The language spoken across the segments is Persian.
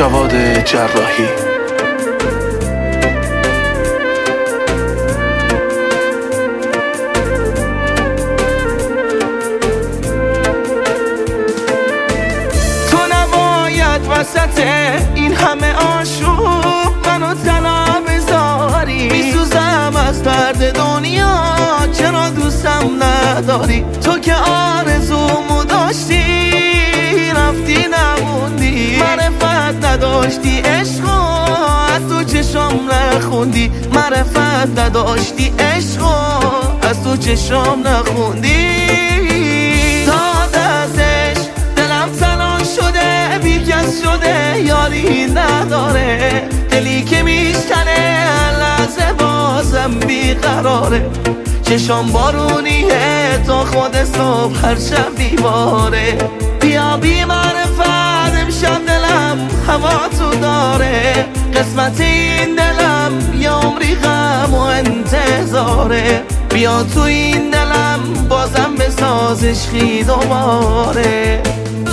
جواد جراحی. تو نباید وسط این همه آشوب منو تنها بذاری، میسوزم از درد دنیا چرا دوستم نداری. تو که آرزومو داشتی رفتی نموندی، معرفت نداشتی عشقو از تو چشم نخوندی، معرفت نداشتی عشقو از تو چشم نخوندی. داد ازش دلم تنها شده بیکس شده یاری نداره، دلی که میشکنه لحظه بازم بیقراره. چشم بارونیه تا خود صبح هر شب دیواره، بیا بی معرفت امشب دلم هوا تو داره. قسمت این دلم یه عمری غم و انتظاره، بیا تو این دلم بازم بساز عشقی دوباره.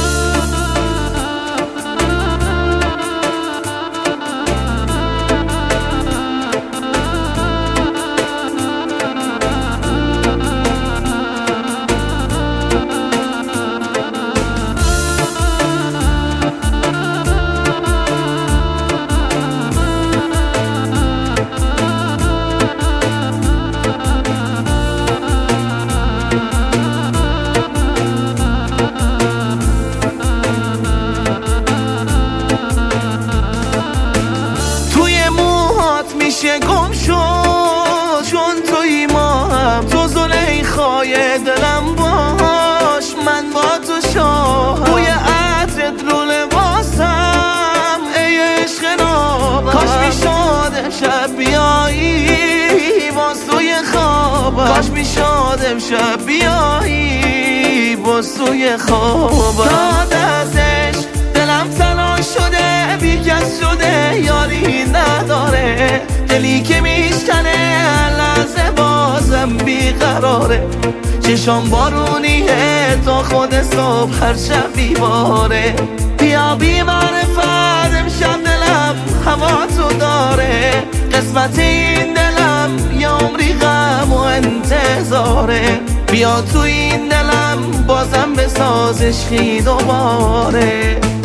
میشه گم شد چون توی ما هم، تو زلیخای دلم باش من با تو شاهم. بوی عطرت رو لباسم ای عشق نابم، کاش میشد امشب بیایی باز توی خوابم، کاش میشد امشب بیایی باز توی خوابم. داد ازش دلم تنها شده بیکس شده یاری نداره، دلی که میشکنه لحظه بازم بیقراره. چشم بارونیه تا خود صبح هر شب بیواره، بیا بی معرفت امشب دلم هوا تو داره. قسمت این دلم یه عمری غم و انتظاره، بیا تو این دلم بازم بساز عشقی دوباره.